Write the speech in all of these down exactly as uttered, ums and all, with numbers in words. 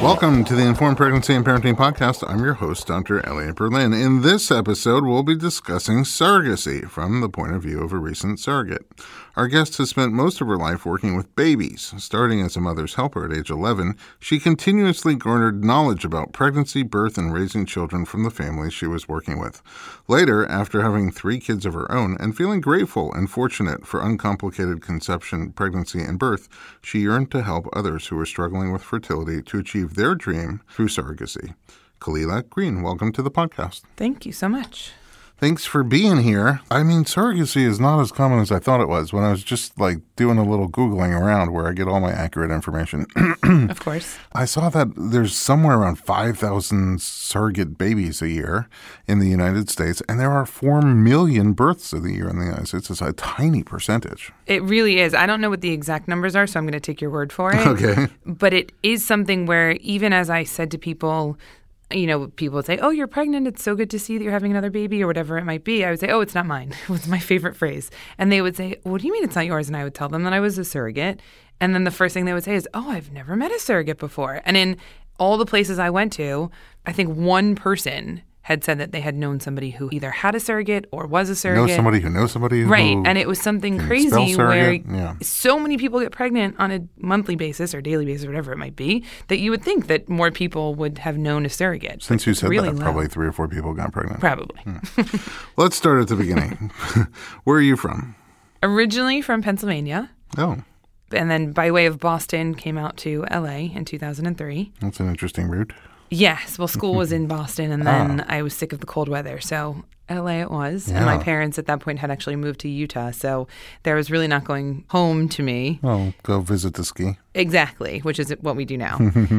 Welcome to the Informed Pregnancy and Parenting Podcast. I'm your host, Doctor Elliot Berlin. In this episode, we'll be discussing surrogacy from the point of view of a recent surrogate. Our guest has spent most of her life working with babies. Starting as a mother's helper at age eleven, she continuously garnered knowledge about pregnancy, birth, and raising children from the families she was working with. Later, after having three kids of her own and feeling grateful and fortunate for uncomplicated conception, pregnancy, and birth, she yearned to help others who were struggling with fertility to achieve their dream through surrogacy. Kalila Green, welcome to the podcast. Thank you so much. Thanks for being here. I mean, surrogacy is not as common as I thought it was when I was just like doing a little Googling around where I get all my accurate information. Of course. I saw that there's somewhere around five thousand surrogate babies a year in the United States, and there are four million births of the year in the United States. It's a tiny percentage. It really is. I don't know what the exact numbers are, so I'm going to take your word for it. Okay. But it is something where even as I said to people, you know, people would say, oh, you're pregnant. It's so good to see that you're having another baby or whatever it might be. I would say, oh, it's not mine. It was my favorite phrase. And they would say, what do you mean it's not yours? And I would tell them that I was a surrogate. And then the first thing they would say is, oh, I've never met a surrogate before. And in all the places I went to, I think one person had said that they had known somebody who either had a surrogate or was a surrogate. Know somebody who knows somebody who Right. And it was something crazy where yeah. so many people get pregnant on a monthly basis or daily basis or whatever it might be that you would think that more people would have known a surrogate. Since you said really that, low. probably three or four people got pregnant. Probably. Hmm. Let's start at the beginning. Where are you from? Originally from Pennsylvania. Oh. And then by way of Boston, came out to L A in two thousand three. That's an interesting route. Yes. Well, school was in Boston, and then ah. I was sick of the cold weather. So L A it was. Yeah. And my parents at that point had actually moved to Utah. So there was really not going home to me. Oh, go visit the ski. Exactly, which is what we do now.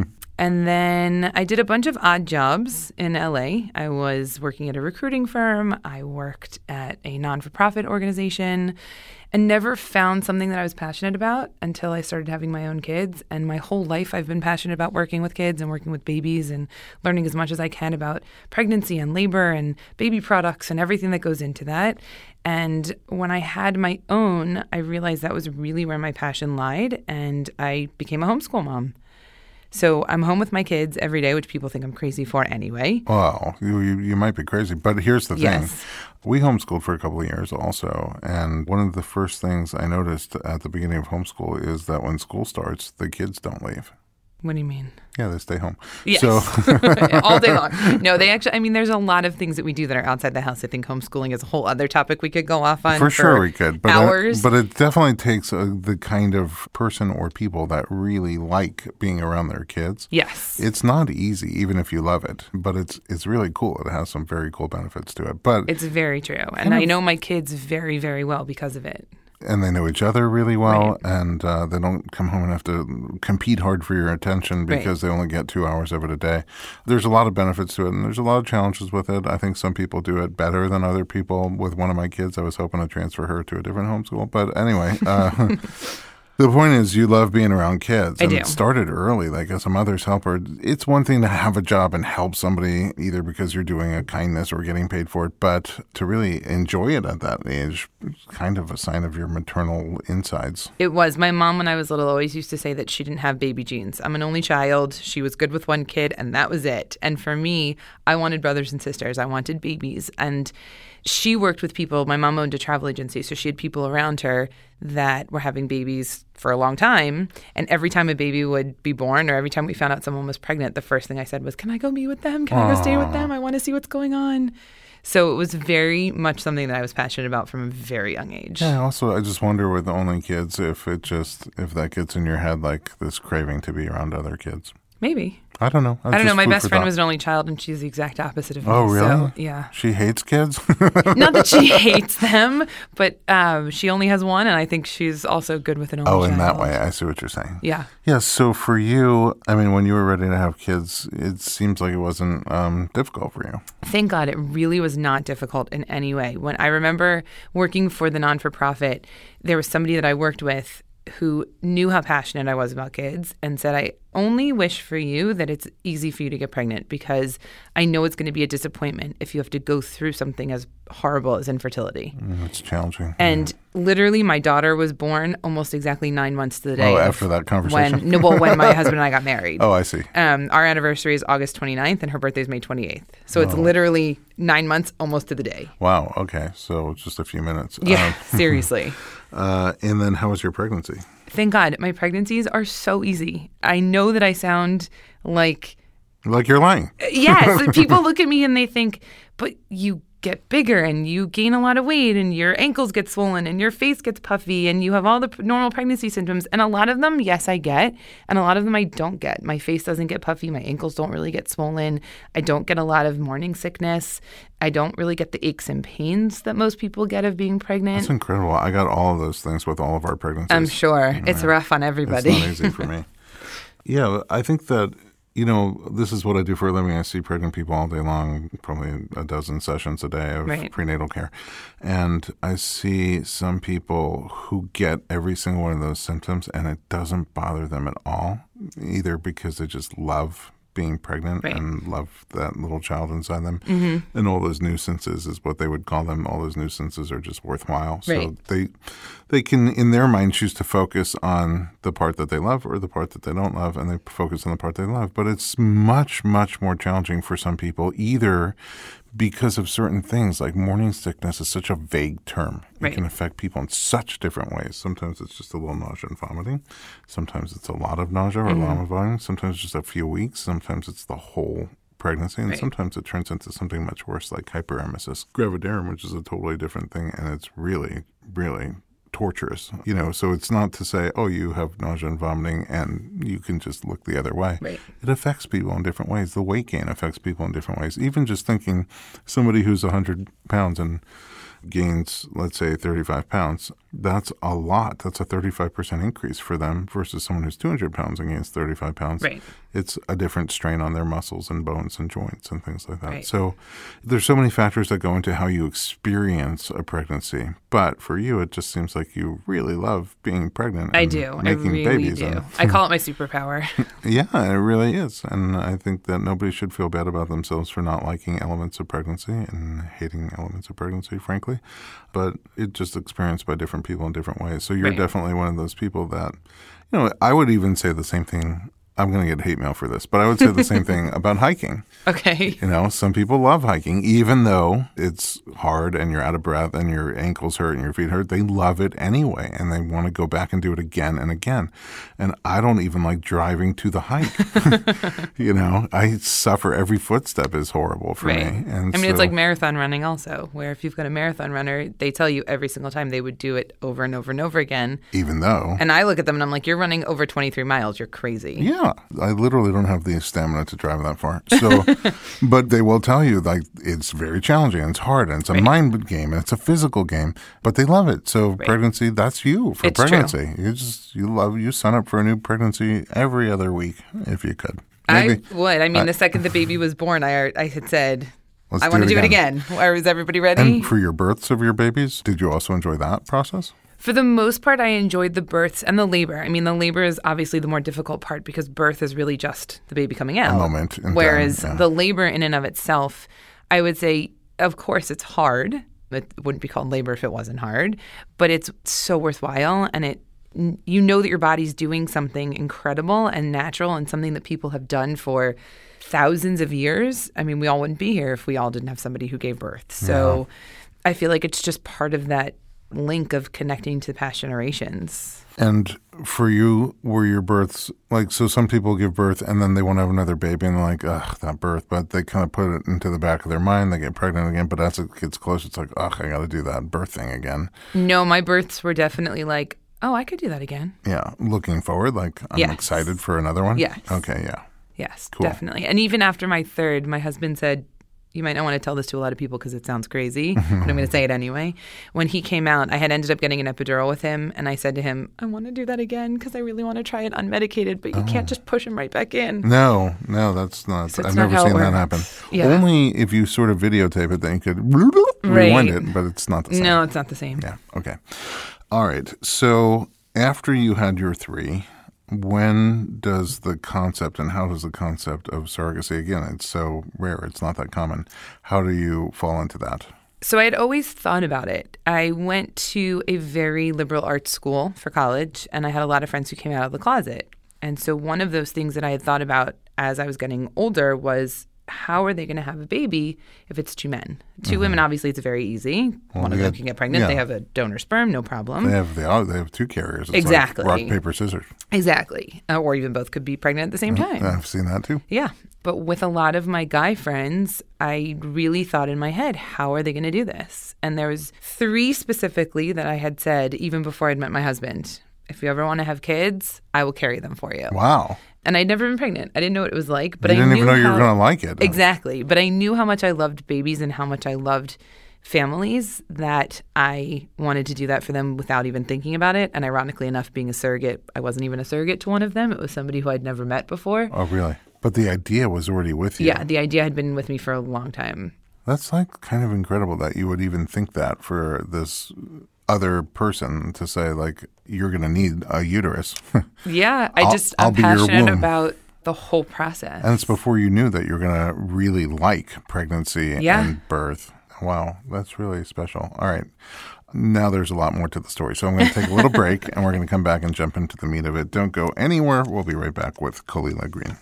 And then I did a bunch of odd jobs in L A. I was working at a recruiting firm. I worked at a non-for-profit organization and never found something that I was passionate about until I started having my own kids. And my whole life I've been passionate about working with kids and working with babies and learning as much as I can about pregnancy and labor and baby products and everything that goes into that. And when I had my own, I realized that was really where my passion lied, and I became a homeschool mom. So I'm home with my kids every day, which people think I'm crazy for anyway. Well, you, you, you might be crazy, but here's the yes. thing. We homeschooled for a couple of years also, and one of the first things I noticed at the beginning of homeschool is that when school starts, the kids don't leave. What do you mean? Yeah, they stay home. Yes. So all day long. No, they actually, I mean, there's a lot of things that we do that are outside the house. I think homeschooling is a whole other topic we could go off on. For, for sure we could. But hours. It, but it definitely takes uh, the kind of person or people that really like being around their kids. Yes. It's not easy, even if you love it, but it's it's really cool. It has some very cool benefits to it. But it's very true. And I know my kids very, very well because of it. And they know each other really well, right. and uh, they don't come home and have to compete hard for your attention because right. they only get two hours of it a day. There's a lot of benefits to it, and there's a lot of challenges with it. I think some people do it better than other people. With one of my kids, I was hoping to transfer her to a different homeschool. But anyway, uh, the point is you love being around kids. I and do. It started early, like as a mother's helper. It's one thing to have a job and help somebody either because you're doing a kindness or getting paid for it, but to really enjoy it at that age is kind of a sign of your maternal insides. It was. My mom, when I was little, always used to say that she didn't have baby genes. I'm an only child. She was good with one kid, and that was it. And for me, I wanted brothers and sisters. I wanted babies. And she worked with people. My mom owned a travel agency, so she had people around her that were having babies for a long time. And every time a baby would be born or every time we found out someone was pregnant, the first thing I said was, can I go be with them? Can Aww. I go stay with them? I want to see what's going on. So it was very much something that I was passionate about from a very young age. Yeah, also, I just wonder with only kids if it just, if that gets in your head like this craving to be around other kids. Maybe. I don't know. That's I don't know. My best friend thought. was an only child, and she's the exact opposite of me. Oh, really? So, yeah. She hates kids? Not that she hates them, but um, she only has one, and I think she's also good with an only child. Oh, child. in that way. I see what you're saying. Yeah. Yeah, so for you, I mean, when you were ready to have kids, it seems like it wasn't um, difficult for you. Thank God. It really was not difficult in any way. When I remember working for the non-for-profit, there was somebody that I worked with who knew how passionate I was about kids and said, I only wish for you that it's easy for you to get pregnant because I know it's going to be a disappointment if you have to go through something as horrible as infertility. Mm, it's challenging. And yeah. literally my daughter was born almost exactly nine months to the day. Oh, after that conversation? When, no, well, when my husband and I got married. Oh, I see. Um, our anniversary is August twenty-ninth and her birthday is May twenty-eighth. So it's oh. literally nine months almost to the day. Wow. Okay. So just a few minutes. Yeah, um, seriously. Uh, and then how was your pregnancy? Thank God. My pregnancies are so easy. I know that I sound like... Like you're lying. Yes. People look at me and they think, but you get bigger and you gain a lot of weight and your ankles get swollen and your face gets puffy and you have all the p- normal pregnancy symptoms. And a lot of them, yes, I get. And a lot of them I don't get. My face doesn't get puffy. My ankles don't really get swollen. I don't get a lot of morning sickness. I don't really get the aches and pains that most people get of being pregnant. That's incredible. I got all of those things with all of our pregnancies. I'm sure. Yeah. It's rough on everybody. It's not easy for me. Yeah, I think that, you know, this is what I do for a living. I see pregnant people all day long, probably a dozen sessions a day of right. prenatal care. And I see some people who get every single one of those symptoms and it doesn't bother them at all, either because they just love being pregnant right. and love that little child inside them. Mm-hmm. And all those nuisances is what they would call them. All those nuisances are just worthwhile. So right. they they can, in their mind, choose to focus on the part that they love or the part that they don't love, and they focus on the part they love. But it's much, much more challenging for some people, either because of certain things, like morning sickness is such a vague term. It right. can affect people in such different ways. Sometimes it's just a little nausea and vomiting. Sometimes it's a lot of nausea or mm-hmm. a lot of vomiting. Sometimes it's just a few weeks. Sometimes it's the whole pregnancy. And right. sometimes it turns into something much worse, like hyperemesis gravidarum, which is a totally different thing. And it's really, really torturous, you know, so it's not to say, oh, you have nausea and vomiting and you can just look the other way. Right. It affects people in different ways. The weight gain affects people in different ways. Even just thinking somebody who's one hundred pounds and gains, let's say, thirty-five pounds, that's a lot. That's a thirty-five percent increase for them versus someone who's two hundred pounds and gains thirty-five pounds. Right. It's a different strain on their muscles and bones and joints and things like that. Right. So there's so many factors that go into how you experience a pregnancy. But for you, it just seems like you really love being pregnant. And I do. making I really babies do. and, I call it my superpower. Yeah, it really is. And I think that nobody should feel bad about themselves for not liking elements of pregnancy and hating elements of pregnancy, frankly. But it's just experienced by different people in different ways. So you're right. definitely one of those people that, you know, I would even say the same thing. I'm going to get hate mail for this, but I would say the same thing about hiking. Okay. You know, some people love hiking, even though it's hard and you're out of breath and your ankles hurt and your feet hurt. They love it anyway, and they want to go back and do it again and again. And I don't even like driving to the hike. You know, I suffer. Every footstep is horrible for right. me. And I mean, so, it's like marathon running also, where if you've got a marathon runner, they tell you every single time they would do it over and over and over again. Even though. And I look at them and I'm like, you're running over twenty-three miles. You're crazy. Yeah. I literally don't have the stamina to drive that far. So, but they will tell you, like, it's very challenging and it's hard and it's a right. mind game and it's a physical game, but they love it. So right. pregnancy, that's you for it's pregnancy. True. You just, you love, you sign up for a new pregnancy every other week if you could. Maybe. I would. I mean, I, the second the baby was born, I I had said, Let's I want to do it again. Or is everybody ready? And for your births of your babies, did you also enjoy that process? For the most part, I enjoyed the births and the labor. I mean, the labor is obviously the more difficult part because birth is really just the baby coming out. A moment. In Whereas time, yeah. the labor in and of itself, I would say, of course, it's hard. It wouldn't be called labor if it wasn't hard, but it's so worthwhile. And it, you know that your body's doing something incredible and natural and something that people have done for thousands of years. I mean, we all wouldn't be here if we all didn't have somebody who gave birth. So yeah. I feel like it's just part of that link of connecting to past generations. And for you, were your births, like, so some people give birth and then they want to have another baby and they're like, ugh, that birth, but they kind of put it into the back of their mind, they get pregnant again, but as it gets close, it's like, ugh, I got to do that birth thing again. No, my births were definitely like, oh, I could do that again. Yeah, looking forward, like, I'm yes. excited for another one? Yes. Okay, yeah. Yes, cool. Definitely. And even after my third, my husband said, you might not want to tell this to a lot of people because it sounds crazy, but I'm going to say it anyway. When he came out, I had ended up getting an epidural with him, and I said to him, I want to do that again because I really want to try it unmedicated, but you oh. can't just push him right back in. No, no, that's not. So I've not never seen that happen. Yeah. Only if you sort of videotape it, then you could right. rewind it, but it's not the same. No, it's not the same. Yeah, okay. All right, so After you had your three, when does the concept and how does the concept of surrogacy, again, it's so rare, it's not that common, how do you fall into that? So I had always thought about it. I went to a very liberal arts school for college, and I had a lot of friends who came out of the closet. And so one of those things that I had thought about as I was getting older was, how are they going to have a baby if it's two men? Two mm-hmm. women, obviously, it's very easy. Well, One of them had, can get pregnant. Yeah. They have a donor sperm, no problem. They have they, are, they have two carriers. It's exactly. Like rock, paper, scissors. Exactly. Uh, or even both could be pregnant at the same time. I've seen that too. Yeah. But with a lot of my guy friends, I really thought in my head, how are they going to do this? And there was three specifically that I had said even before I'd met my husband. If you ever want to have kids, I will carry them for you. Wow. And I'd never been pregnant. I didn't know what it was like. But you didn't I knew even know how, you were going to like it. Exactly. But I knew how much I loved babies and how much I loved families that I wanted to do that for them without even thinking about it. And ironically enough, being a surrogate, I wasn't even a surrogate to one of them. It was somebody who I'd never met before. Oh, really? But the idea was already with you. Yeah, the idea had been with me for a long time. That's like kind of incredible that you would even think that for this other person to say, like, you're going to need a uterus. Yeah, I just, I'll, I'm I'll passionate about the whole process. And it's before you knew that you're going to really like pregnancy yeah. and birth. Wow, that's really special. All right. Now there's a lot more to the story. So I'm going to take a little break, and we're going to come back and jump into the meat of it. Don't go anywhere. We'll be right back with Kalila Green.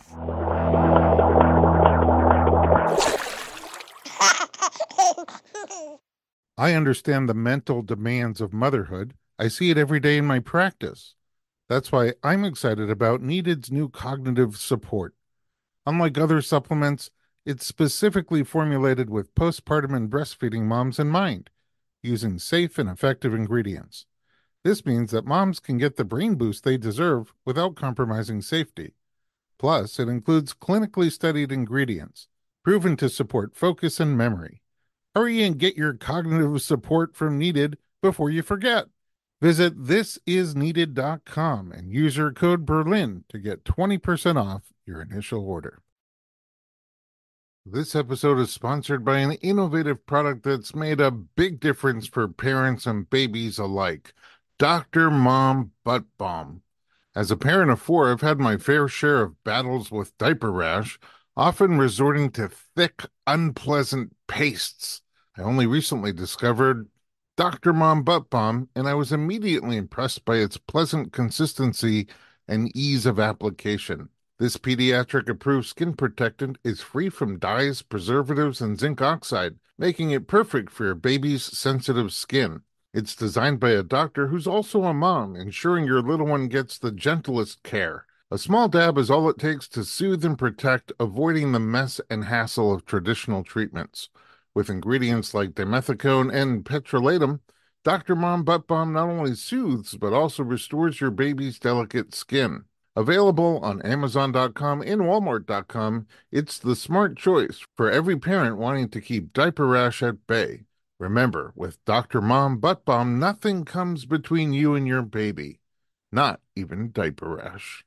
I understand the mental demands of motherhood. I see it every day in my practice. That's why I'm excited about Needed's new cognitive support. Unlike other supplements, it's specifically formulated with postpartum and breastfeeding moms in mind, using safe and effective ingredients. This means that moms can get the brain boost they deserve without compromising safety. Plus, it includes clinically studied ingredients, proven to support focus and memory. Hurry and get your cognitive support from Needed before you forget. Visit this is needed dot com and use your code Berlin to get twenty percent off your initial order. This episode is sponsored by an innovative product that's made a big difference for parents and babies alike, Doctor Mom Butt Balm. As a parent of four, I've had my fair share of battles with diaper rash, often resorting to thick, unpleasant pastes. I only recently discovered Doctor Mom Butt Balm, and I was immediately impressed by its pleasant consistency and ease of application. This pediatric-approved skin protectant is free from dyes, preservatives, and zinc oxide, making it perfect for your baby's sensitive skin. It's designed by a doctor who's also a mom, ensuring your little one gets the gentlest care. A small dab is all it takes to soothe and protect, avoiding the mess and hassle of traditional treatments. With ingredients like dimethicone and petrolatum, Doctor Mom Butt Balm not only soothes, but also restores your baby's delicate skin. Available on Amazon dot com and Walmart dot com, it's the smart choice for every parent wanting to keep diaper rash at bay. Remember, with Doctor Mom Butt Balm, nothing comes between you and your baby. Not even diaper rash.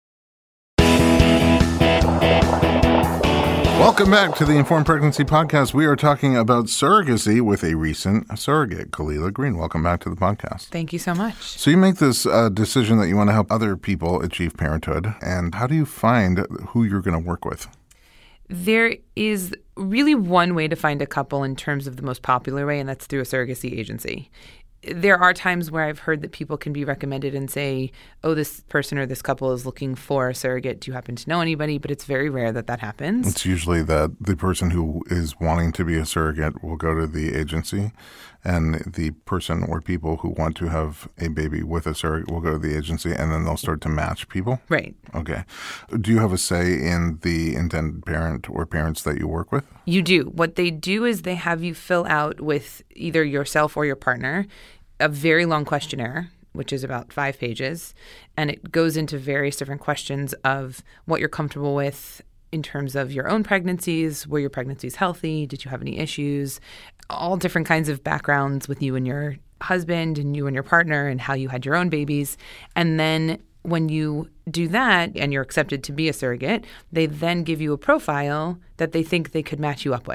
Welcome back to the Informed Pregnancy Podcast. We are talking about surrogacy with a recent surrogate, Kalila Green. Welcome back to the podcast. Thank you so much. So you make this uh, decision that you want to help other people achieve parenthood. And how do you find who you're going to work with? There is really one way to find a couple in terms of the most popular way, and that's through a surrogacy agency. There are times where I've heard that people can be recommended and say, oh, this person or this couple is looking for a surrogate. Do you happen to know anybody? But it's very rare that that happens. It's usually that the person who is wanting to be a surrogate will go to the agency, and the person or people who want to have a baby with a surrogate will go to the agency, and then they'll start to match people? Right. Okay. Do you have a say in the intended parent or parents that you work with? You do. What they do is they have you fill out with either yourself or your partner a very long questionnaire, which is about five pages, and it goes into various different questions of what you're comfortable with in terms of your own pregnancies, were your pregnancies healthy, did you have any issues, all different kinds of backgrounds with you and your husband and you and your partner and how you had your own babies. And then when you do that and you're accepted to be a surrogate, they then give you a profile that they think they could match you up with.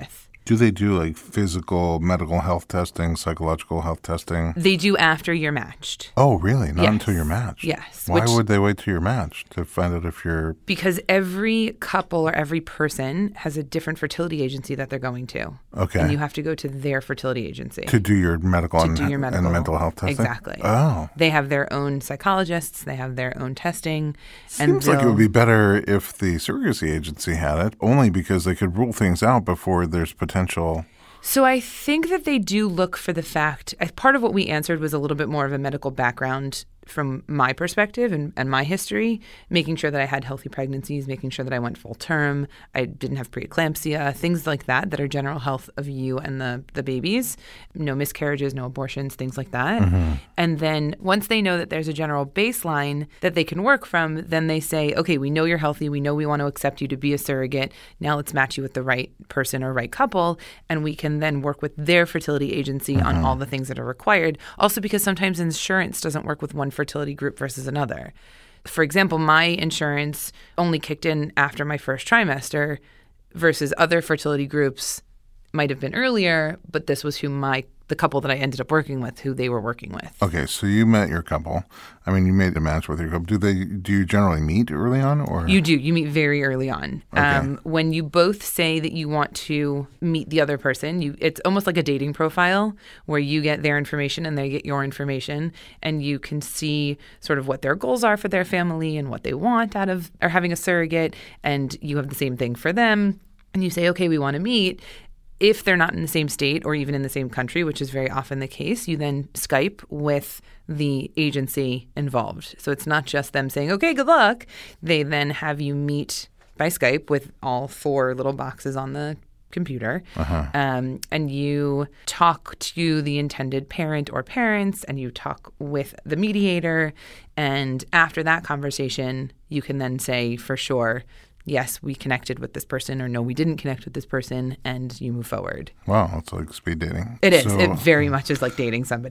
Do they do like physical, medical health testing, psychological health testing? They do after you're matched. Oh, really? Not Yes. until you're matched? Yes. Why which- would they wait till you're matched to find out if you're... Because every couple or every person has a different fertility agency that they're going to. Okay. And you have to go to their fertility agency. To do your medical, to and, do your medical and mental health testing? Exactly. Oh. They have their own psychologists. They have their own testing. and Seems like it they'll- would be better if the surrogacy agency had it, only because they could rule things out before there's potential... So I think that they do look for the fact, I- part of what we answered was a little bit more of a medical background from my perspective and, and my history, making sure that I had healthy pregnancies, making sure that I went full term, I didn't have preeclampsia, things like that, that are general health of you and the, the babies, no miscarriages, no abortions, things like that. Mm-hmm. And then once they know that there's a general baseline that they can work from, then they say, okay, we know you're healthy, we know we want to accept you to be a surrogate, now let's match you with the right person or right couple, and we can then work with their fertility agency mm-hmm. on all the things that are required. Also because sometimes insurance doesn't work with one fertility group versus another. For example, my insurance only kicked in after my first trimester versus other fertility groups might have been earlier, but this was who my the couple that I ended up working with, who they were working with. Okay, so you met your couple. I mean, you made a match with your couple. Do they? Do you generally meet early on, or you do? You meet very early on. Okay. Um, when you both say that you want to meet the other person, you it's almost like a dating profile where you get their information and they get your information, and you can see sort of what their goals are for their family and what they want out of or having a surrogate, and you have the same thing for them, and you say, okay, we want to meet. If they're not in the same state or even in the same country, which is very often the case, you then Skype with the agency involved. So it's not just them saying, okay, good luck. They then have you meet by Skype with all four little boxes on the computer. Uh-huh. Um, and you talk to the intended parent or parents, and you talk with the mediator. And after that conversation, you can then say for sure, yes, we connected with this person, or no, we didn't connect with this person, and you move forward. Wow, it's like speed dating. It is. So, It very much is like dating somebody.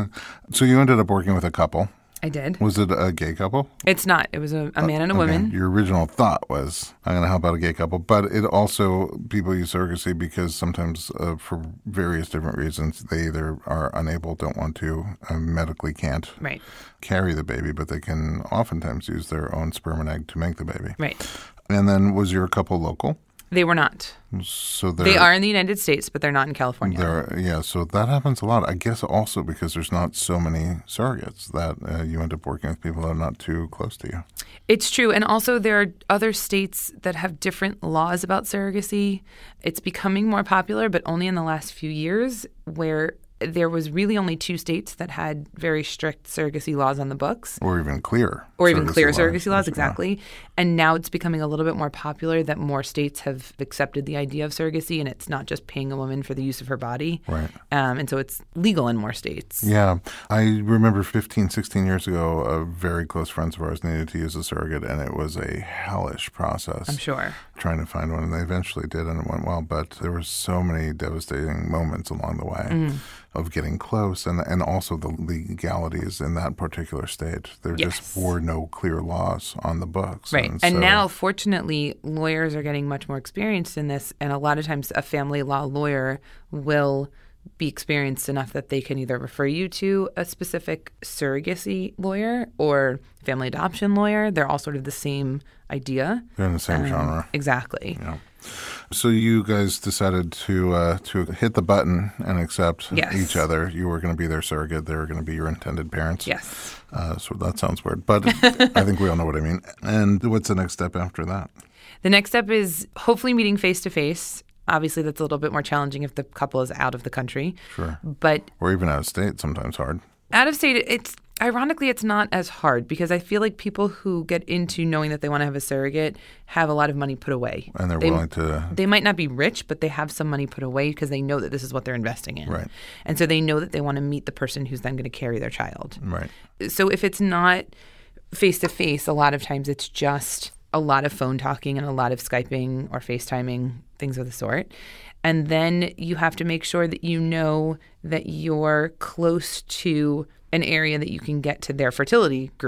so you ended up working with a couple. I did. Was it a gay couple? It's not. It was a, a man and a Okay. woman. Your original thought was, I'm going to help out a gay couple. But it also, people use surrogacy because sometimes uh, for various different reasons, they either are unable, don't want to, uh, medically can't Right. carry the baby, but they can oftentimes use their own sperm and egg to make the baby. Right. And then was your couple local? They were not. So they're, They are in the United States, but they're not in California. They're, yeah, so that happens a lot. I guess also because there's not so many surrogates that uh, you end up working with people that are not too close to you. It's true. And also there are other states that have different laws about surrogacy. It's becoming more popular, but only in the last few years, where there was really only two states that had very strict surrogacy laws on the books. Or even clear. Or even surrogacy clear laws. surrogacy laws, Yeah. exactly. And now it's becoming a little bit more popular that more states have accepted the idea of surrogacy, and it's not just paying a woman for the use of her body. Right. Um, and so it's legal in more states. Yeah. I remember fifteen, sixteen years ago, a very close friends of ours needed to use a surrogate, and it was a hellish process. I'm sure. Trying to find one, and they eventually did, and it went well. But there were so many devastating moments along the way Mm. of getting close, and and also the legalities in that particular state. There Yes. just were no clear laws on the books. Right. And, And so- now, fortunately, lawyers are getting much more experienced in this. And a lot of times a family law lawyer will be experienced enough that they can either refer you to a specific surrogacy lawyer or family adoption lawyer. They're all sort of the same idea. they're in the same Um, genre. Exactly. Yeah. So you guys decided to uh, to hit the button and accept Yes. each other. You were going to be their surrogate. They were going to be your intended parents. Yes. Uh, so that sounds weird, but I think we all know what I mean. And what's the next step after that? The next step is hopefully meeting face to face. Obviously, that's a little bit more challenging if the couple is out of the country. Sure. But Or even out of state, sometimes hard. out of state, it's ironically, it's not as hard because I feel like people who get into knowing that they want to have a surrogate have a lot of money put away. And they're They- willing to, They might not be rich, but they have some money put away because they know that this is what they're investing in. Right. And so they know that they want to meet the person who's then going to carry their child. right. So if it's not face to face, a lot of times it's just a lot of phone talking and a lot of Skyping or FaceTiming, things of the sort. And then you have to make sure that you know that you're close to an area that you can get to their fertility group.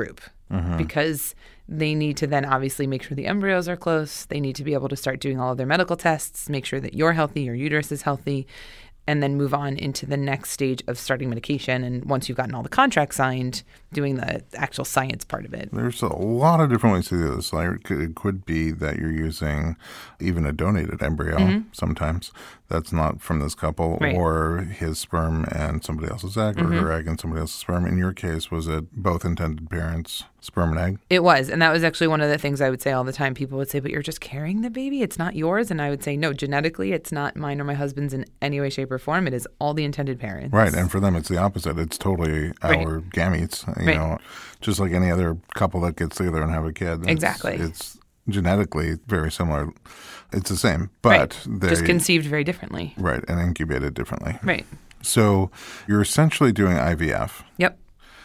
mm-hmm. because they need to then obviously make sure the embryos are close. They need to be able to start doing all of their medical tests, make sure that you're healthy, your uterus is healthy, and then move on into the next stage of starting medication. And once you've gotten all the contracts signed, doing the actual science part of it. There's a lot of different ways to do this. Like it could be that you're using even a donated embryo mm-hmm. sometimes that's not from this couple, right. or his sperm and somebody else's egg, or mm-hmm. her egg and somebody else's sperm. In your case, was it both intended parents' sperm and egg? It was. And that was actually one of the things I would say all the time. People would say, but you're just carrying the baby. It's not yours. And I would say, no, genetically, it's not mine or my husband's in any way, shape, or form. It is all the intended parents. Right. And for them, it's the opposite. It's totally our right. gametes, you right. know, just like any other couple that gets together and have a kid. It's, exactly. It's genetically very similar. It's the same, but right. they just conceived very differently. Right, and incubated differently. Right. So you're essentially doing I V F. Yep.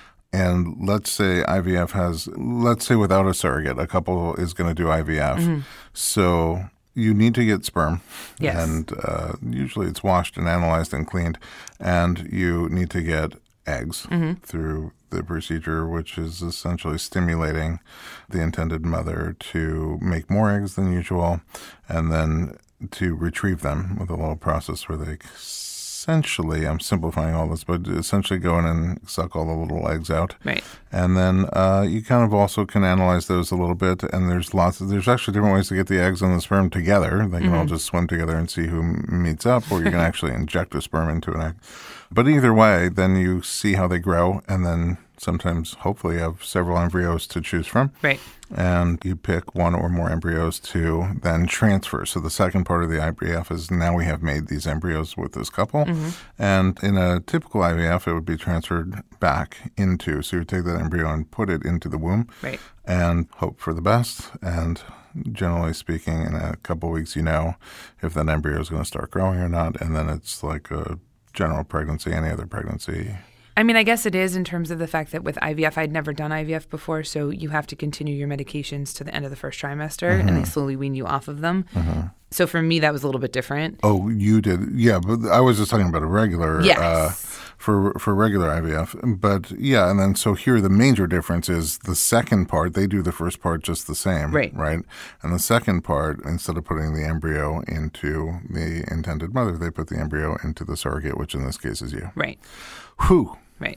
And let's say I V F has, let's say without a surrogate, a couple is going to do I V F. Mm-hmm. So you need to get sperm. Yes. And uh, usually it's washed and analyzed and cleaned. And you need to get eggs mm-hmm. through the procedure, which is essentially stimulating the intended mother to make more eggs than usual, and then to retrieve them with a little process where they essentially, I'm simplifying all this, but essentially go in and suck all the little eggs out. Right. And then uh, you kind of also can analyze those a little bit, and there's lots of, there's actually different ways to get the eggs and the sperm together. They can mm-hmm. all just swim together and see who meets up, or you can actually inject a sperm into an egg. But either way, then you see how they grow, and then sometimes, hopefully, you have several embryos to choose from. Right. And you pick one or more embryos to then transfer. So the second part of the I V F is now we have made these embryos with this couple. Mm-hmm. And in a typical I V F, it would be transferred back into. So you take that embryo and put it into the womb. Right. And hope for the best. And generally speaking, in a couple of weeks, you know if that embryo is going to start growing or not. And then it's like a general pregnancy, any other pregnancy. I mean, I guess it is in terms of the fact that with I V F, I'd never done I V F before, so you have to continue your medications to the end of the first trimester, mm-hmm. and they slowly wean you off of them. Mm-hmm. So for me, that was a little bit different. Oh, you did? Yeah, but I was just talking about a regular, yes. uh, for for regular I V F. But yeah, and then so here the major difference is the second part, they do the first part just the same. Right. Right? And the second part, instead of putting the embryo into the intended mother, they put the embryo into the surrogate, which in this case is you. Right. Whew. Right.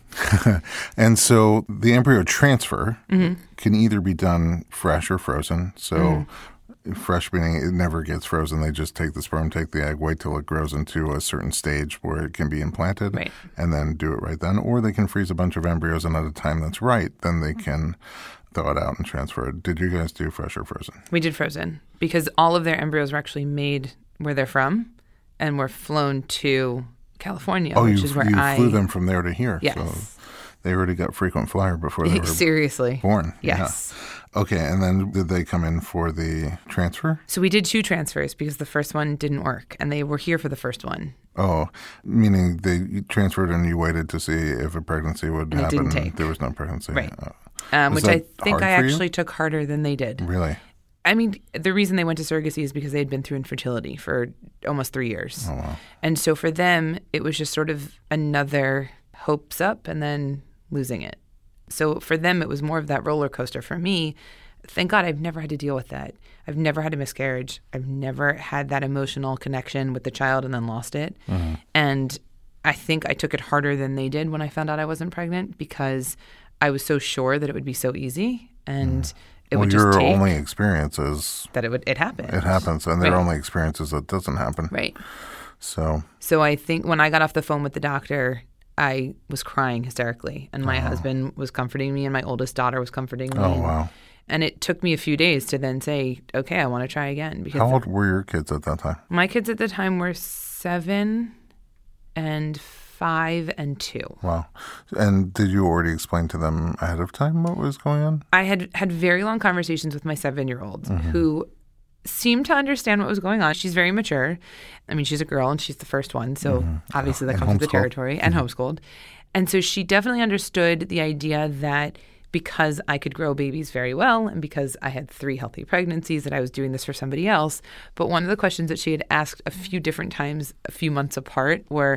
And so the embryo transfer mm-hmm. can either be done fresh or frozen. So mm-hmm. fresh meaning it never gets frozen. They just take the sperm, take the egg, wait till it grows into a certain stage where it can be implanted, right. and then do it right then. Or they can freeze a bunch of embryos, and at a time that's right, then they can thaw it out and transfer it. Did you guys do fresh or frozen? We did frozen because all of their embryos were actually made where they're from and were flown to California, oh, which you, is where you I flew them from there to here. Yes. So they already got frequent flyer before they were seriously born. Yes. Yeah. Okay, and then did they come in for the transfer? So we did two transfers because the first one didn't work, and they were here for the first one. Oh, meaning they transferred and you waited to see if a pregnancy would and happen. It didn't take. There was no pregnancy. Right. Uh, um, which I think I actually you? took harder than they did. Really? I mean, the reason they went to surrogacy is because they had been through infertility for almost three years. Oh, wow. And so for them, it was just sort of another hopes up and then losing it. So for them, it was more of that roller coaster. For me, thank God I've never had to deal with that. I've never had a miscarriage. I've never had that emotional connection with the child and then lost it. Mm-hmm. And I think I took it harder than they did when I found out I wasn't pregnant because I was so sure that it would be so easy. And mm. it well, would just your take only experience is that it would it happens. It happens, and their right. only experience is it doesn't happen. Right. So. So I think when I got off the phone with the doctor, I was crying hysterically, and my oh. husband was comforting me, and my oldest daughter was comforting me. Oh wow. And it took me a few days to then say, okay, I want to try again. Because how old were your kids at that time? My kids at the time were seven and five and two. Wow. And did you already explain to them ahead of time what was going on? I had had very long conversations with my seven-year-old mm-hmm. who seemed to understand what was going on. She's very mature. I mean, she's a girl and she's the first one. So mm-hmm. obviously that and comes with the homeschooled. territory and mm-hmm. homeschooled. And so she definitely understood the idea that because I could grow babies very well and because I had three healthy pregnancies that I was doing this for somebody else. But one of the questions that she had asked a few different times, a few months apart, were,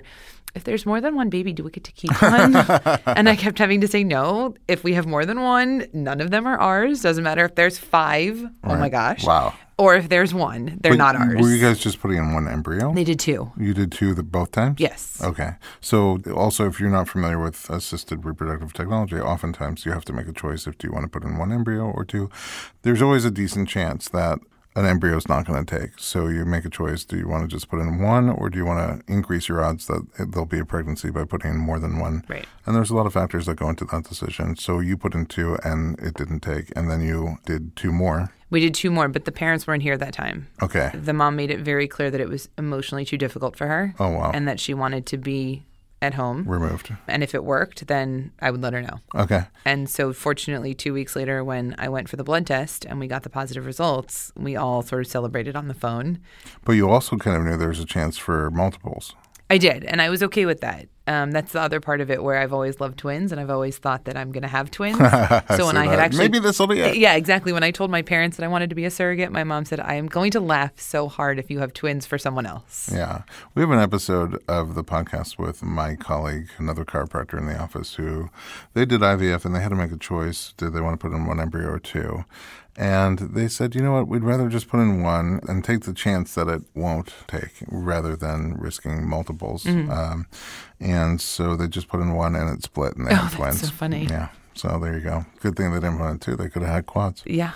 if there's more than one baby, do we get to keep one? And I kept having to say no. If we have more than one, none of them are ours. Doesn't matter if there's five. Right. Oh, my gosh. Wow. Or if there's one, they're but not ours. Were you guys just putting in one embryo? They did two. You did two the, both times? Yes. Okay. So also, if you're not familiar with assisted reproductive technology, oftentimes you have to make a choice if do you want to put in one embryo or two. There's always a decent chance that an embryo is not going to take. So you make a choice. Do you want to just put in one, or do you want to increase your odds that it, there'll be a pregnancy by putting in more than one? Right. And there's a lot of factors that go into that decision. So you put in two and it didn't take, and then you did two more. We did two more, but the parents weren't here that time. Okay. The mom made it very clear that it was emotionally too difficult for her. Oh, wow. And that she wanted to be at home. Removed. And if it worked, then I would let her know. Okay. And so fortunately, two weeks later, when I went for the blood test and we got the positive results, we all sort of celebrated on the phone. But you also kind of knew there was a chance for multiples. I did, and I was okay with that. Um, that's the other part of it where I've always loved twins, and I've always thought that I'm going to have twins. So when I had actually... Maybe this will be it. Yeah, exactly. When I told my parents that I wanted to be a surrogate, my mom said, I am going to laugh so hard if you have twins for someone else. Yeah. We have an episode of the podcast with my colleague, another chiropractor in the office, who they did I V F, and they had to make a choice. Did they want to put in one embryo or two? And they said, you know what, we'd rather just put in one and take the chance that it won't take rather than risking multiples. Mm-hmm. Um, and so they just put in one and it split and they oh, had twins. That's so funny. Yeah. So there you go. Good thing they didn't put in two. They could have had quads. Yeah.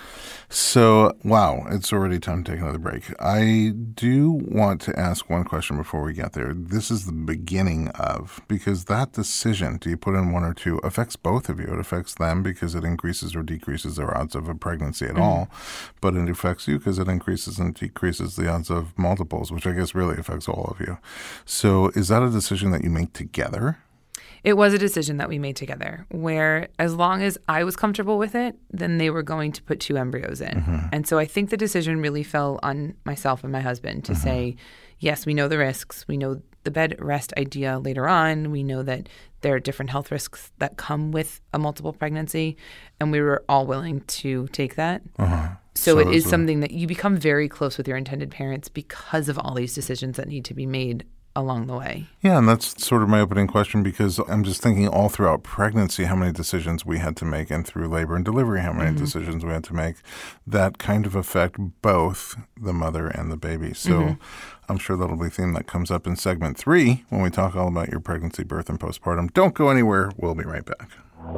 So, wow, it's already time to take another break. I do want to ask one question before we get there. This is the beginning of, because that decision, do you put in one or two, affects both of you. It affects them because it increases or decreases their odds of a pregnancy at mm-hmm. all. But it affects you because it increases and decreases the odds of multiples, which I guess really affects all of you. So is that a decision that you make together? It was a decision that we made together where as long as I was comfortable with it, then they were going to put two embryos in. Mm-hmm. And so I think the decision really fell on myself and my husband to mm-hmm. say, yes, we know the risks. We know the bed rest idea later on. We know that there are different health risks that come with a multiple pregnancy. And we were all willing to take that. Uh-huh. So, so it is something that you become very close with your intended parents because of all these decisions that need to be made along the way. Yeah, and that's sort of my opening question because I'm just thinking all throughout pregnancy how many decisions we had to make and through labor and delivery how many mm-hmm. decisions we had to make that kind of affect both the mother and the baby. So mm-hmm. I'm sure that'll be a theme that comes up in segment three when we talk all about your pregnancy, birth, and postpartum. Don't go anywhere. We'll be right back.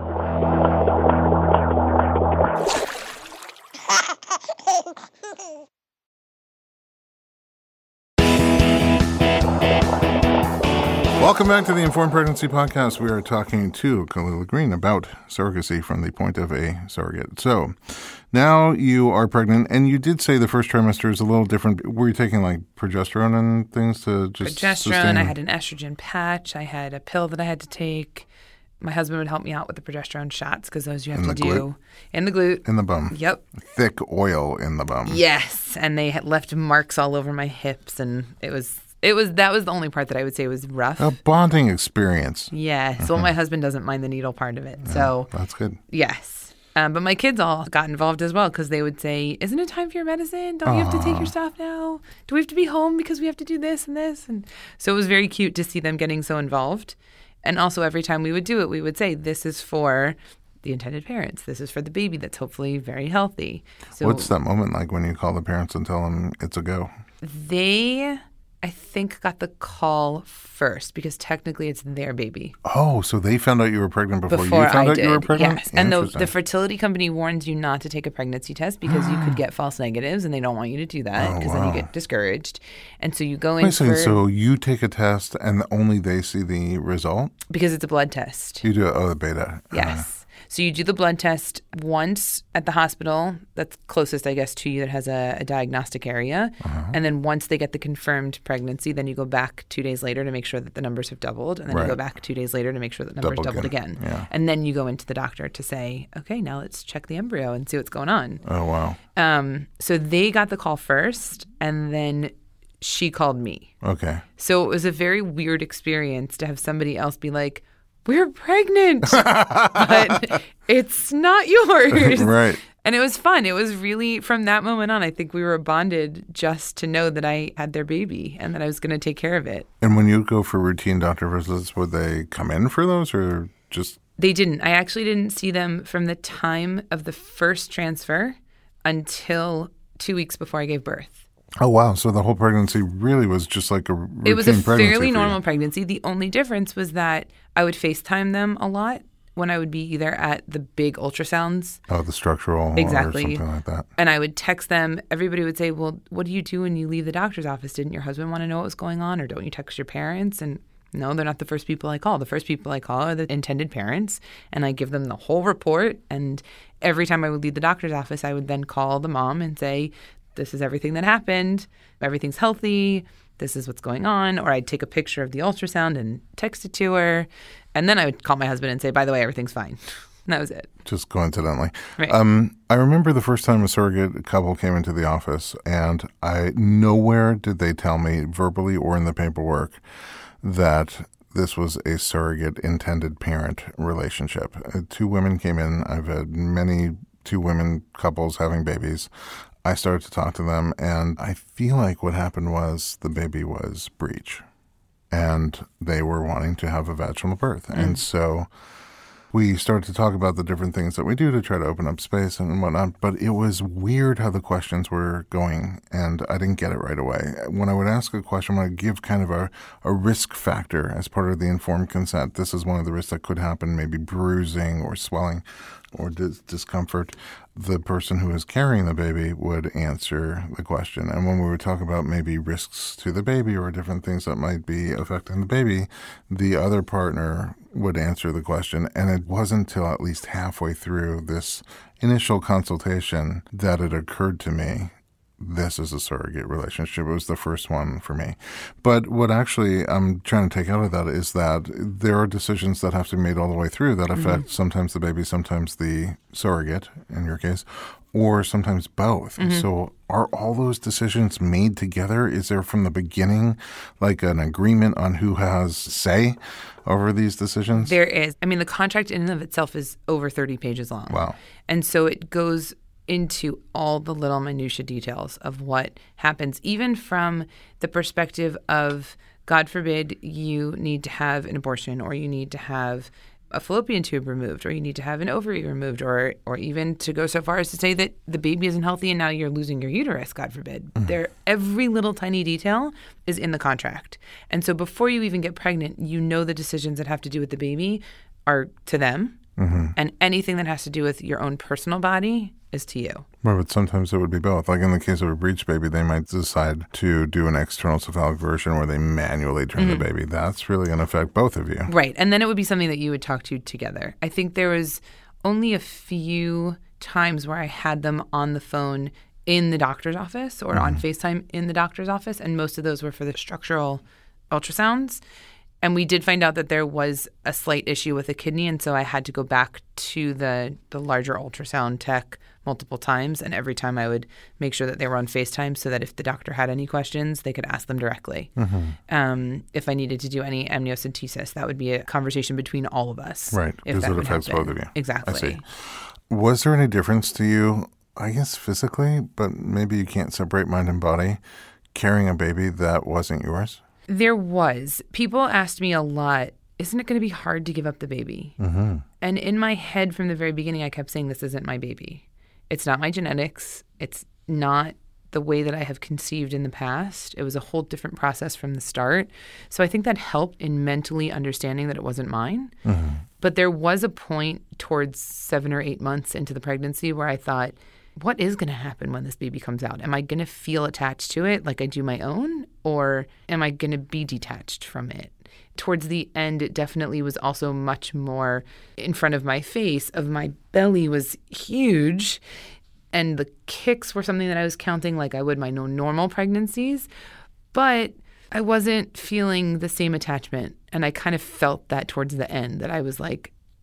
Welcome back to the Informed Pregnancy Podcast. We are talking to Kalila Green about surrogacy from the point of a surrogate. So now you are pregnant, and you did say the first trimester is a little different. Were you taking like progesterone and things to just Progesterone, sustain? I had an estrogen patch. I had a pill that I had to take. My husband would help me out with the progesterone shots because those you have in to the do. Glute? In the glute. In the bum. Yep. Thick oil in the bum. Yes. And they had left marks all over my hips, and it was... It was that was the only part that I would say was rough. A bonding experience. Yeah. So mm-hmm. my husband doesn't mind the needle part of it. Yeah, so that's good. Yes. Um, but my kids all got involved as well because they would say, "Isn't it time for your medicine? Don't you have to take your stuff now? Do we have to be home because we have to do this and this?" And so it was very cute to see them getting so involved. And also every time we would do it, we would say, "This is for the intended parents. This is for the baby that's hopefully very healthy." So what's that moment like when you call the parents and tell them it's a go? They... I think got the call first because technically it's their baby. Oh, so they found out you were pregnant before, before you found I out did. you were pregnant? Yes. And the, the fertility company warns you not to take a pregnancy test because you could get false negatives and they don't want you to do that because oh, wow. then you get discouraged. And so you go in Wait a second, for... so you take a test and only they see the result? Because it's a blood test. You do it, oh, the beta. Yes. Uh. So you do the blood test once at the hospital that's closest, I guess, to you that has a, a diagnostic area. Uh-huh. And then once they get the confirmed pregnancy, then you go back two days later to make sure that the numbers have doubled. And then right. you go back two days later to make sure that the numbers Double doubled again. again. Yeah. And then you go into the doctor to say, okay, now let's check the embryo and see what's going on. Oh, wow. Um, so they got the call first, and then she called me. Okay. So it was a very weird experience to have somebody else be like, "We're pregnant, but it's not yours." Right. And it was fun. It was really, from that moment on, I think we were bonded just to know that I had their baby and that I was going to take care of it. And when you go for routine doctor visits, would they come in for those or just... They didn't. I actually didn't see them from the time of the first transfer until two weeks before I gave birth. Oh, wow. So the whole pregnancy really was just like a routine pregnancy. It was a pregnancy fairly normal pregnancy. The only difference was that I would FaceTime them a lot when I would be either at the big ultrasounds. Oh, the structural exactly. or something like that. And I would text them. Everybody would say, well, what do you do when you leave the doctor's office? Didn't your husband want to know what was going on? Or don't you text your parents? And no, they're not the first people I call. The first people I call are the intended parents. And I give them the whole report. And every time I would leave the doctor's office, I would then call the mom and say, this is everything that happened. Everything's healthy. This is what's going on. Or I'd take a picture of the ultrasound and text it to her. And then I would call my husband and say, by the way, everything's fine. And that was it. Just coincidentally. Right. Um, I remember the first time a surrogate couple came into the office, and I nowhere did they tell me, verbally or in the paperwork, that this was a surrogate intended parent relationship. Uh, two women came in. I've had many two women couples having babies. I started to talk to them, and I feel like what happened was the baby was breech, and they were wanting to have a vaginal birth. Mm. And so we started to talk about the different things that we do to try to open up space and whatnot, but it was weird how the questions were going, and I didn't get it right away. When I would ask a question, when I would give kind of a, a risk factor as part of the informed consent, this is one of the risks that could happen, maybe bruising or swelling or dis- discomfort, the person who is carrying the baby would answer the question. And when we would talk about maybe risks to the baby or different things that might be affecting the baby, the other partner would answer the question. And it wasn't until at least halfway through this initial consultation that it occurred to me, this is a surrogate relationship. It was the first one for me. But what actually I'm trying to take out of that is that there are decisions that have to be made all the way through that affect mm-hmm. sometimes the baby, sometimes the surrogate, in your case, or sometimes both. Mm-hmm. So are all those decisions made together? Is there from the beginning like an agreement on who has say over these decisions? There is. I mean, the contract in and of itself is over thirty pages long. Wow. And so it goes into all the little minutia details of what happens, even from the perspective of, God forbid, you need to have an abortion, or you need to have a fallopian tube removed, or you need to have an ovary removed, or or even to go so far as to say that the baby isn't healthy and now you're losing your uterus, God forbid. Mm-hmm. There, every little tiny detail is in the contract. And so before you even get pregnant, you know the decisions that have to do with the baby are to them. Mm-hmm. And anything that has to do with your own personal body is to you. Right, but sometimes it would be both. Like in the case of a breech baby, they might decide to do an external cephalic version where they manually turn mm-hmm. the baby. That's really going to affect both of you. Right. And then it would be something that you would talk to together. I think there was only a few times where I had them on the phone in the doctor's office or mm-hmm. on FaceTime in the doctor's office, and most of those were for the structural ultrasounds. And we did find out that there was a slight issue with a kidney, and so I had to go back to the, the larger ultrasound tech multiple times, and every time I would make sure that they were on FaceTime so that if the doctor had any questions, they could ask them directly. Mm-hmm. Um, if I needed to do any amniocentesis, that would be a conversation between all of us. Right, because it affects both of you. Exactly. I see. Was there any difference to you, I guess physically, but maybe you can't separate mind and body, carrying a baby that wasn't yours? There was. People asked me a lot, isn't it going to be hard to give up the baby? Mm-hmm. And in my head from the very beginning, I kept saying, this isn't my baby. It's not my genetics. It's not the way that I have conceived in the past. It was a whole different process from the start. So I think that helped in mentally understanding that it wasn't mine. Mm-hmm. But there was a point towards seven or eight months into the pregnancy where I thought, what is going to happen when this baby comes out? Am I going to feel attached to it like I do my own, or am I going to be detached from it? Towards the end, it definitely was also much more in front of my face. Of my belly was huge, and the kicks were something that I was counting like I would my normal pregnancies, but I wasn't feeling the same attachment, and I kind of felt that towards the end, that I was like,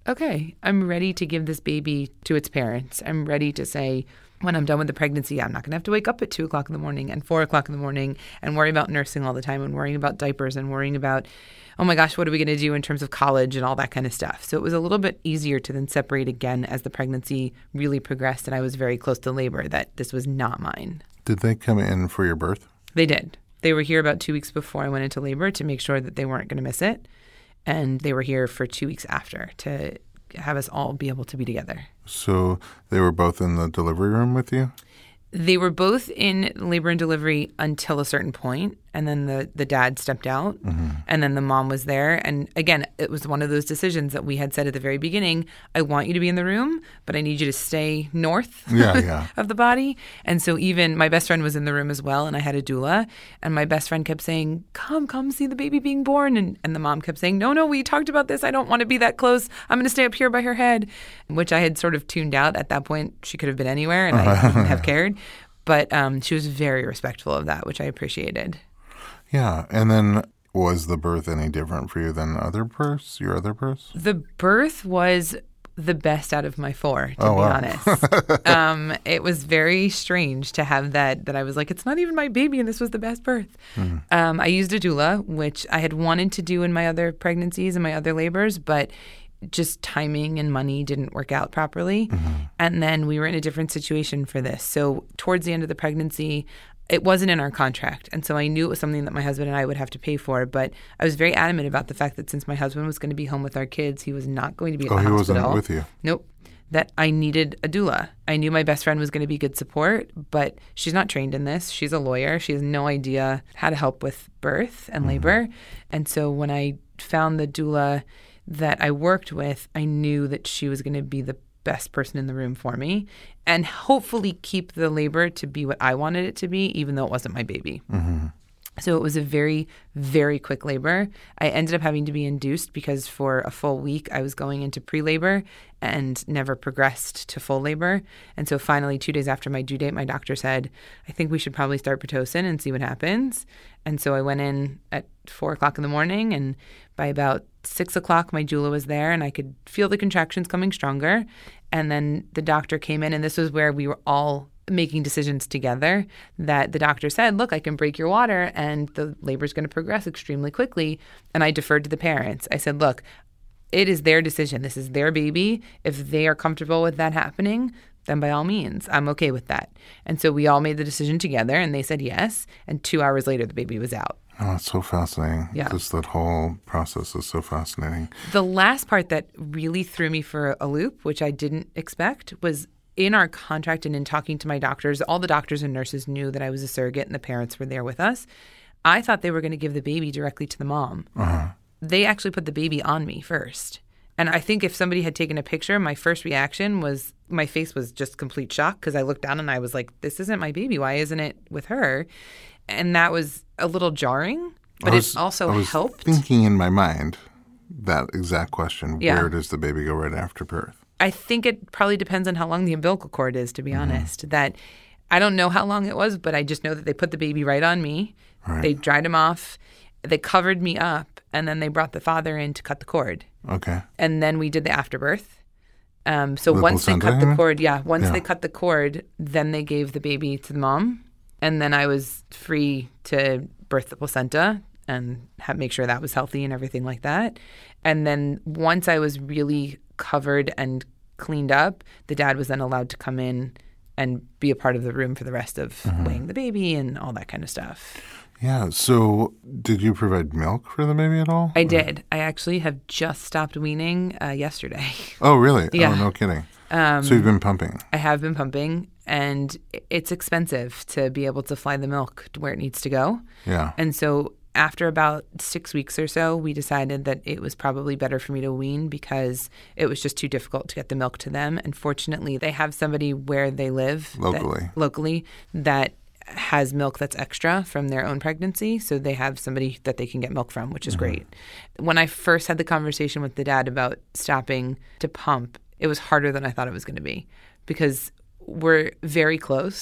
okay, I'm ready to give this baby to its parents. I'm ready to say, when I'm done with the pregnancy, I'm not going to have to wake up at two o'clock in the morning and four o'clock in the morning and worry about nursing all the time and worrying about diapers and worrying about, oh my gosh, what are we going to do in terms of college and all that kind of stuff. So it was a little bit easier to then separate again as the pregnancy really progressed and I was very close to labor, that this was not mine. Did they come in for your birth? They did. They were here about two weeks before I went into labor to make sure that they weren't going to miss it. And they were here for two weeks after to have us all be able to be together. So they were both in the delivery room with you? They were both in labor and delivery until a certain point, and then the, the dad stepped out, mm-hmm. and then the mom was there. And again, it was one of those decisions that we had said at the very beginning, I want you to be in the room, but I need you to stay north yeah, yeah. of the body. And so even my best friend was in the room as well, and I had a doula, and my best friend kept saying, come, come see the baby being born. And, and the mom kept saying, no, no, we talked about this. I don't want to be that close. I'm going to stay up here by her head, which I had sort of tuned out at that point. She could have been anywhere, and I wouldn't have cared. But um, she was very respectful of that, which I appreciated. Yeah. And then was the birth any different for you than other births, your other births? The birth was the best out of my four, to oh, be wow. honest. um, it was very strange to have that, that I was like, it's not even my baby, and this was the best birth. Mm. Um, I used a doula, which I had wanted to do in my other pregnancies and my other labors, but just timing and money didn't work out properly. Mm-hmm. And then we were in a different situation for this. So towards the end of the pregnancy, it wasn't in our contract. And so I knew it was something that my husband and I would have to pay for. But I was very adamant about the fact that since my husband was going to be home with our kids, he was not going to be at oh, the he hospital. wasn't with you? Nope. That I needed a doula. I knew my best friend was going to be good support, but she's not trained in this. She's a lawyer. She has no idea how to help with birth and mm-hmm. labor. And so when I found the doula that I worked with, I knew that she was going to be the best person in the room for me and hopefully keep the labor to be what I wanted it to be, even though it wasn't my baby. Mm-hmm. So it was a very, very quick labor. I ended up having to be induced because for a full week I was going into pre-labor and never progressed to full labor. And so finally, two days after my due date, my doctor said, I think we should probably start Pitocin and see what happens. And so I went in at four o'clock in the morning, and by about six o'clock, my doula was there, and I could feel the contractions coming stronger. And then the doctor came in, and this was where we were all making decisions together, that the doctor said, look, I can break your water and the labor is going to progress extremely quickly. And I deferred to the parents. I said, look, it is their decision. This is their baby. If they are comfortable with that happening, then by all means, I'm okay with that. And so we all made the decision together, and they said yes. And two hours later, the baby was out. Oh, it's so fascinating. Yeah. Just that whole process is so fascinating. The last part that really threw me for a loop, which I didn't expect, was in our contract and in talking to my doctors. All the doctors and nurses knew that I was a surrogate and the parents were there with us. I thought they were going to give the baby directly to the mom. Uh-huh. They actually put the baby on me first. And I think if somebody had taken a picture, my first reaction was, my face was just complete shock because I looked down and I was like, this isn't my baby. Why isn't it with her? And that was a little jarring, but was, it also I was helped. Thinking in my mind that exact question, yeah. Where does the baby go right after birth? I think it probably depends on how long the umbilical cord is, to be mm-hmm. honest. That I don't know how long it was, but I just know that they put the baby right on me. Right. They dried him off. They covered me up, and then they brought the father in to cut the cord. Okay. And then we did the afterbirth. Um, so the once placenta, they cut the yeah? cord, yeah, once yeah. they cut the cord, then they gave the baby to the mom. And then I was free to birth the placenta and have, make sure that was healthy and everything like that. And then once I was really covered and cleaned up, the dad was then allowed to come in and be a part of the room for the rest of mm-hmm. weighing the baby and all that kind of stuff. Yeah. So did you provide milk for the baby at all? I or? did. I actually have just stopped weaning uh, yesterday. Oh, really? Yeah. Oh, no kidding. Um, so you've been pumping? I have been pumping, and it's expensive to be able to fly the milk to where it needs to go. Yeah. And so after about six weeks or so, we decided that it was probably better for me to wean because it was just too difficult to get the milk to them. And fortunately, they have somebody where they live locally, that, locally that has milk that's extra from their own pregnancy. So they have somebody that they can get milk from, which is mm-hmm. great. When I first had the conversation with the dad about stopping to pump, it was harder than I thought it was going to be because we're very close.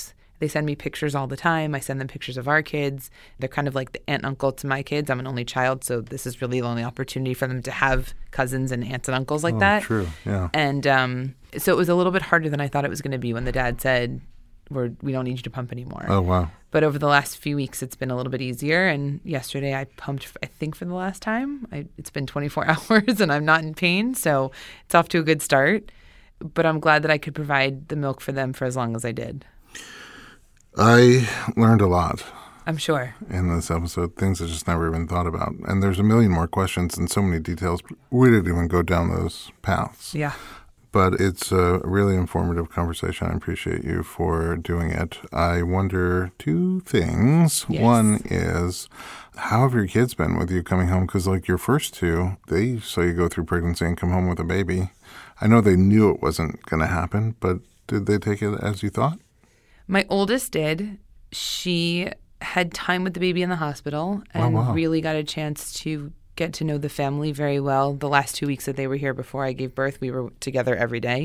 They send me pictures all the time. I send them pictures of our kids. They're kind of like the aunt and uncle to my kids. I'm an only child, so this is really the only opportunity for them to have cousins and aunts and uncles like oh, that. True, yeah. And um, so it was a little bit harder than I thought it was going to be when the dad said, We're, we don't need you to pump anymore. Oh, wow. But over the last few weeks, it's been a little bit easier. And yesterday I pumped, I think, for the last time. I, it's been twenty-four hours and I'm not in pain. So it's off to a good start. But I'm glad that I could provide the milk for them for as long as I did. I learned a lot. I'm sure. In this episode, things I just never even thought about. And there's a million more questions and so many details. We didn't even go down those paths. Yeah. But it's a really informative conversation. I appreciate you for doing it. I wonder two things. Yes. One is, how have your kids been with you coming home? Because like your first two, they saw you go through pregnancy and come home with a baby. I know they knew it wasn't going to happen, but did they take it as you thought? My oldest did. She had time with the baby in the hospital and oh, wow. really got a chance to get to know the family very well. The last two weeks that they were here before I gave birth, we were together every day.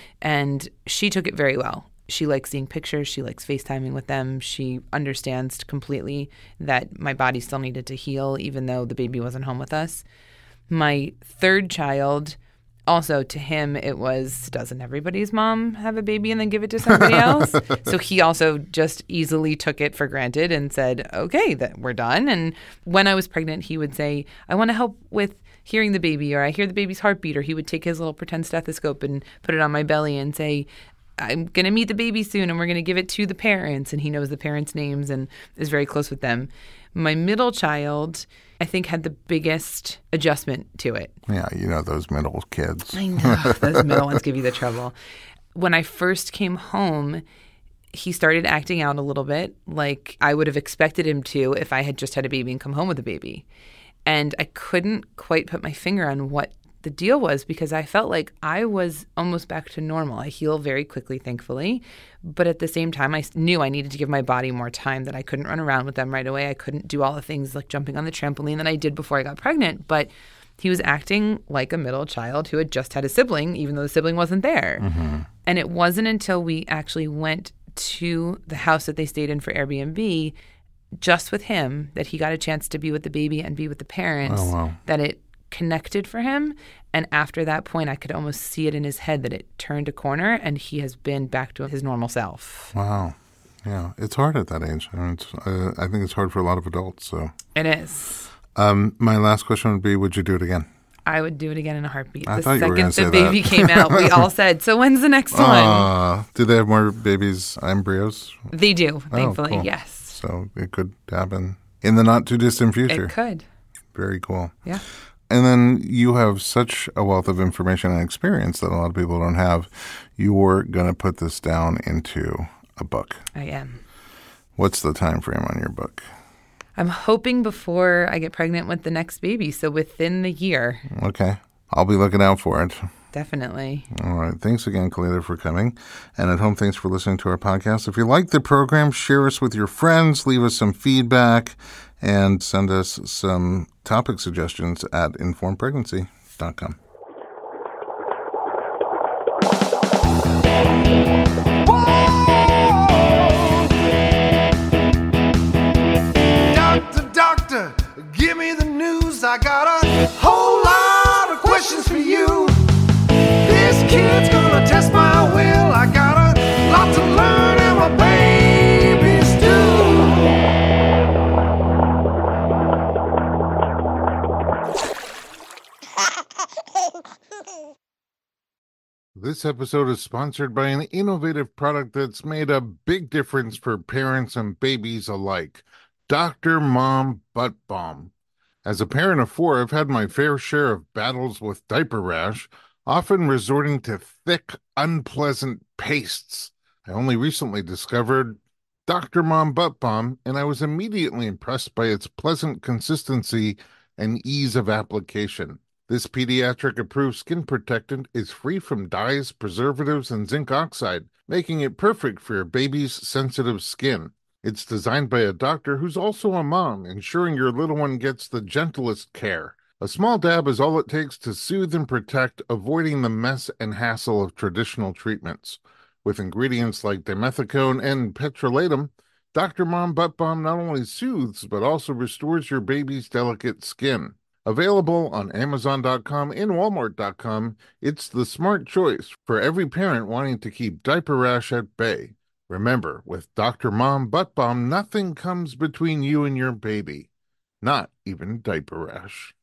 And she took it very well. She likes seeing pictures. She likes FaceTiming with them. She understands completely that my body still needed to heal, even though the baby wasn't home with us. My third child, also to him, it was, doesn't everybody's mom have a baby and then give it to somebody else? So he also just easily took it for granted and said, okay, that we're done. And when I was pregnant, he would say, I want to help with hearing the baby, or I hear the baby's heartbeat, or he would take his little pretend stethoscope and put it on my belly and say, I'm going to meet the baby soon and we're going to give it to the parents. And he knows the parents' names and is very close with them. My middle child, I think, had the biggest adjustment to it. Yeah, you know those middle kids. I know. Those middle ones give you the trouble. When I first came home, he started acting out a little bit like I would have expected him to if I had just had a baby and come home with a baby. And I couldn't quite put my finger on what the deal was because I felt like I was almost back to normal. I heal very quickly, thankfully. But at the same time, I knew I needed to give my body more time, that I couldn't run around with them right away. I couldn't do all the things like jumping on the trampoline that I did before I got pregnant. But he was acting like a middle child who had just had a sibling, even though the sibling wasn't there. Mm-hmm. And it wasn't until we actually went to the house that they stayed in for Airbnb, just with him, that he got a chance to be with the baby and be with the parents, oh, wow. that it connected for him. And after that point, I could almost see it in his head that it turned a corner and he has been back to his normal self. Wow. Yeah. It's hard at that age. I, mean, it's, uh, I think it's hard for a lot of adults. So it is. Um, my last question would be, would you do it again? I would do it again in a heartbeat. I the thought you were second gonna say the baby that. came out, we all said, so when's the next one? Uh, do they have more babies, embryos? They do, thankfully, oh, cool. yes. So it could happen in the not too distant future. It could. Very cool. Yeah. And then you have such a wealth of information and experience that a lot of people don't have. You're going to put this down into a book. I am. What's the time frame on your book? I'm hoping before I get pregnant with the next baby, so within the year. Okay. I'll be looking out for it. Definitely. All right. Thanks again, Kalila, for coming. And at home, thanks for listening to our podcast. If you like the program, share us with your friends, leave us some feedback, and send us some topic suggestions at informed pregnancy dot com. Doctor, doctor, give me the news. I got a whole lot of questions for you. This kid's gonna test my will. I got a lot to learn, and my babies do. This episode is sponsored by an innovative product that's made a big difference for parents and babies alike. Doctor Mom Butt Balm. As a parent of four, I've had my fair share of battles with diaper rash, often resorting to thick, unpleasant pastes. I only recently discovered Doctor Mom Butt Balm, and I was immediately impressed by its pleasant consistency and ease of application. This pediatric-approved skin protectant is free from dyes, preservatives, and zinc oxide, making it perfect for your baby's sensitive skin. It's designed by a doctor who's also a mom, ensuring your little one gets the gentlest care. A small dab is all it takes to soothe and protect, avoiding the mess and hassle of traditional treatments. With ingredients like dimethicone and petrolatum, Doctor Mom Butt Balm not only soothes but also restores your baby's delicate skin. Available on Amazon dot com and Walmart dot com, it's the smart choice for every parent wanting to keep diaper rash at bay. Remember, with Doctor Mom Butt Balm, nothing comes between you and your baby, not even diaper rash.